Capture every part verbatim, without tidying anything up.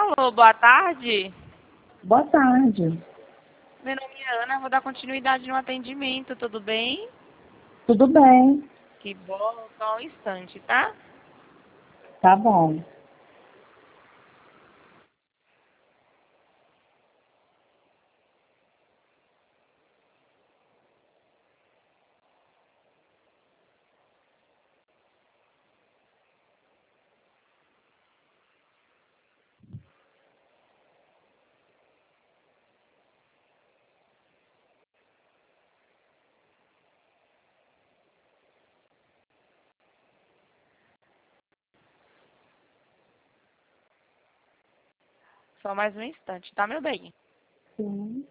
Alô, boa tarde. Boa tarde. Meu nome é Ana, vou dar continuidade no atendimento, tudo bem? Tudo bem? Que bom, só um instante, tá? Tá bom. Só mais um instante, tá, meu bem? Sim.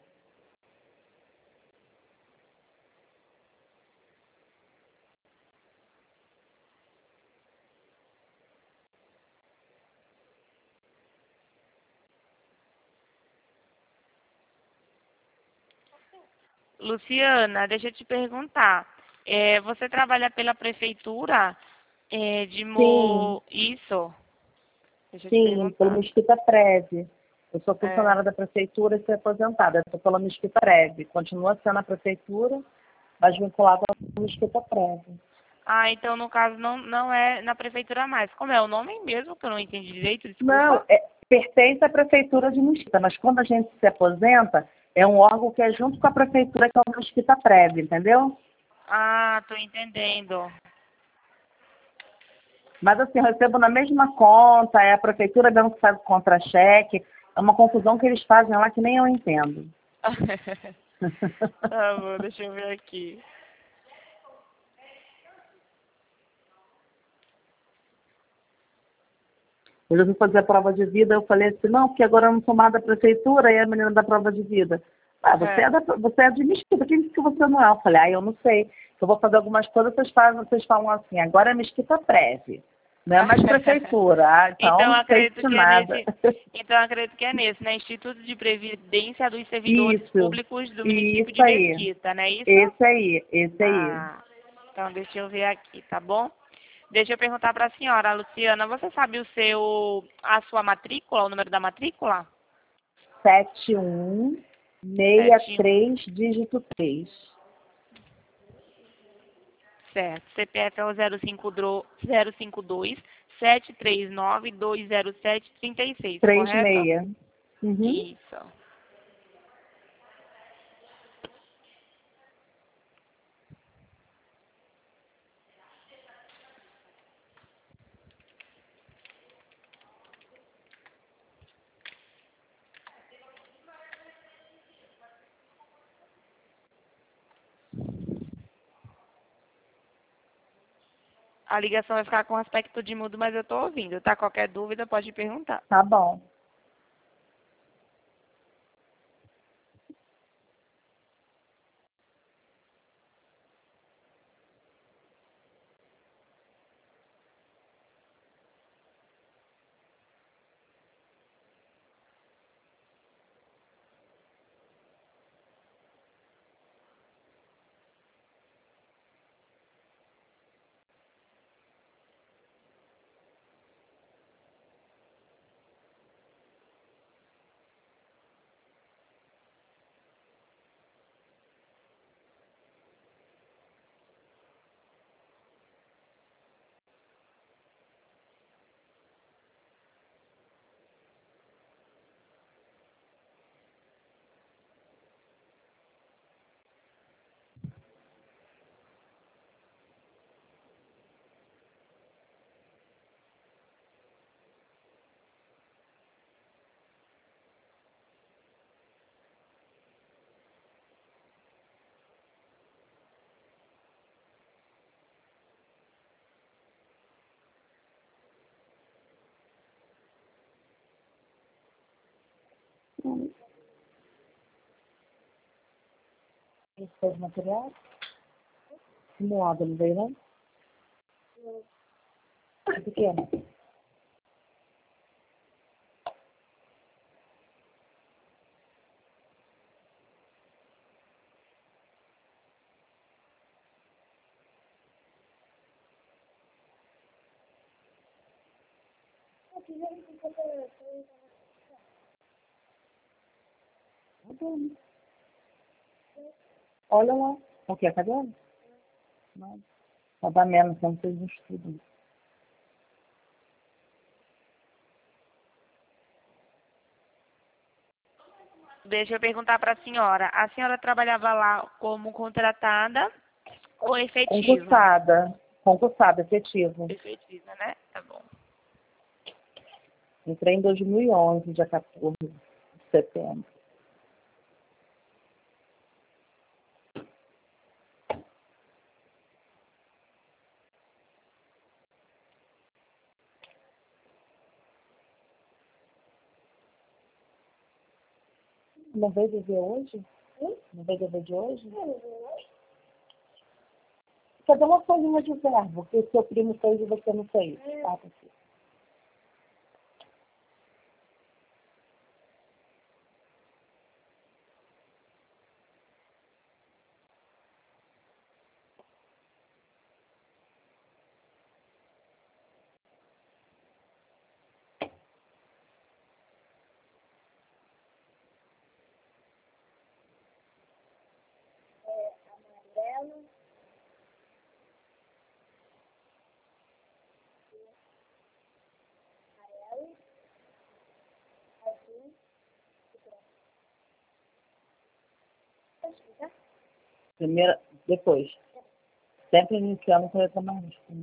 Luciana, deixa eu te perguntar. É, você trabalha pela prefeitura é, de Sim, Mo... Isso? Deixa eu te sim, pelo perguntar. Mesquita Preve. Eu sou É. funcionária da prefeitura e fui aposentada. Estou pela Mesquita Preve. Continua sendo a prefeitura, mas vinculada ao Mesquita Preve. Ah, então no caso não, não é na prefeitura mais. Como é o nome mesmo, que eu não entendi direito, Não, desculpa? é, pertence à prefeitura de Mesquita, mas quando a gente se aposenta, é um órgão que é junto com a prefeitura, que é o Mesquita Preve, entendeu? Ah, tô entendendo. Mas assim, eu recebo na mesma conta, é a prefeitura mesmo que faz o contra-cheque. É uma confusão que eles fazem lá que nem eu entendo. Tá bom, deixa eu ver aqui. Eu já fui fazer a prova de vida, eu falei assim, não, porque agora eu não sou mais da prefeitura, e a menina da prova de vida. Ah, você é, É. da, você é administrativa, quem disse que você não é? Eu falei, ah, eu não sei. Eu vou fazer algumas coisas, vocês, fazem, vocês falam assim, agora é Mesquita Preve, não é mais prefeitura. Ah, então eu Então não sei acredito de que é nada. nesse. Então acredito que é nesse, né? Instituto de Previdência dos Servidores Isso, Públicos do município isso de aí, Mesquita, não é isso? esse aí, esse aí. Ah, então deixa eu ver aqui, tá bom? Deixa eu perguntar para a senhora, Luciana, você sabe o seu, a sua matrícula, o número da matrícula? sete um seis Sete um, três, dígito três. certo. C P F é o zero cinco dro- zero cinco dois sete três nove dois zero sete três seis, três correto? seis. Uhum. Isso. A ligação vai ficar com aspecto de mudo, mas eu tô ouvindo, tá? Qualquer dúvida pode perguntar. Tá bom. Esse foi o material? Simulado, não veio, não? É pequeno. tendo. Olha lá. O que? Cadê ela? Não. Só dá menos, não fez um estudo. Deixa eu perguntar para a senhora. A senhora trabalhava lá como contratada ou efetiva? Concursada. Concursada, efetivo. Efetiva, né? Tá bom. Entrei em dois mil e onze, dia quatorze de setembro. Não veio D V hoje? Não veio D V de hoje? Cadê uma folhinha de verbo? Que o seu primo fez e você não fez? Ah, tá aqui. Primeira, depois. Sempre iniciando com letra maiúscula.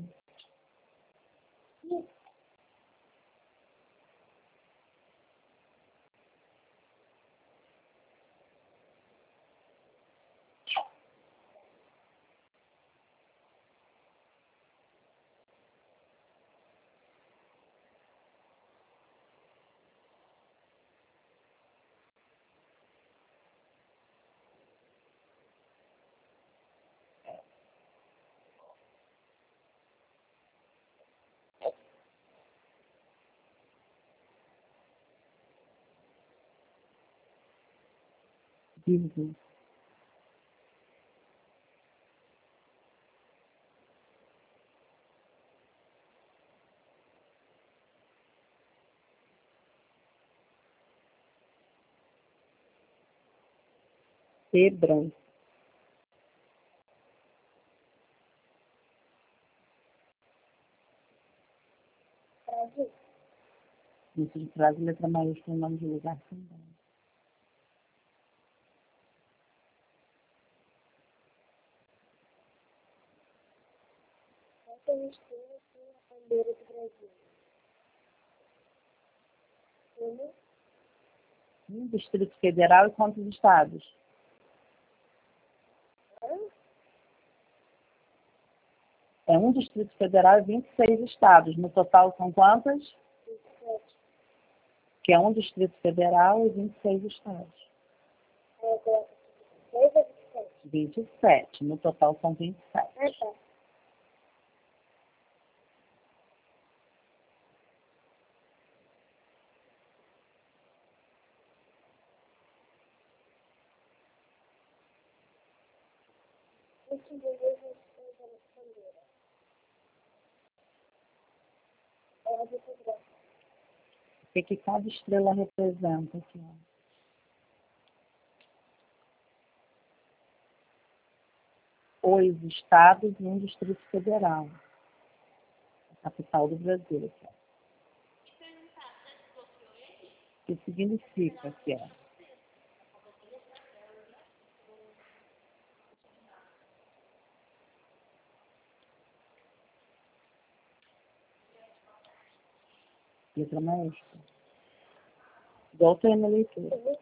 Vírgula. E branco. Isso de frase, letra maiúscula, nome de lugar também. Bandeira do Brasil. Uhum. Um Distrito Federal e quantos estados? Hã? É um Distrito Federal e vinte e seis estados. No total são quantas? vinte e sete. Que é um Distrito Federal e vinte e seis estados. É, coloca dois ou vinte e sete? vinte e sete. No total são vinte e sete. Ah, tá. Último desejo da bandeira. É a de Portugal. O que que cada estrela representa aqui, ó? Os estados e um Distrito Federal. A capital do Brasil, aqui, ó. O que significa aqui, ó? Letra maiúscula. Igual tem na leitura. Uhum.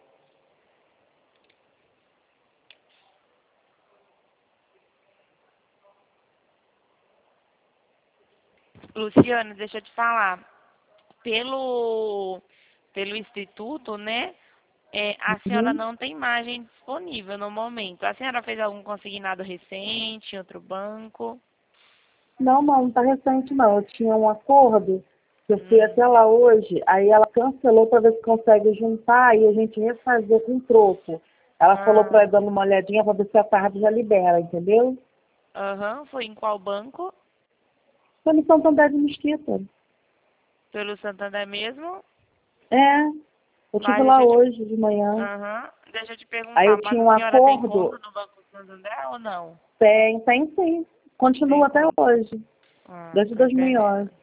Luciana, deixa eu te falar. Pelo, pelo instituto, né? É, a senhora Uhum. não tem imagem disponível no momento. A senhora fez algum consignado recente em outro banco? Não, não, não tá recente não. Eu tinha um acordo, que eu fui Hum. até lá hoje, aí ela cancelou para ver se consegue juntar e a gente refazer com troco. Ela Ah. falou para ir dando uma olhadinha para ver se a tarde já libera, entendeu? Aham, foi em qual banco? Foi no Santander de Mesquita. Pelo Santander mesmo? É, Eu Mas estive lá deixa eu te- hoje de manhã. Aham. Deixa eu te perguntar, Aí eu mas tinha um a senhora tem acordo. conta no Banco Santander ou não? Tem, tem sim. Continua Tem até conta. hoje. Ah, Desde tô entendendo. dois mil e onze.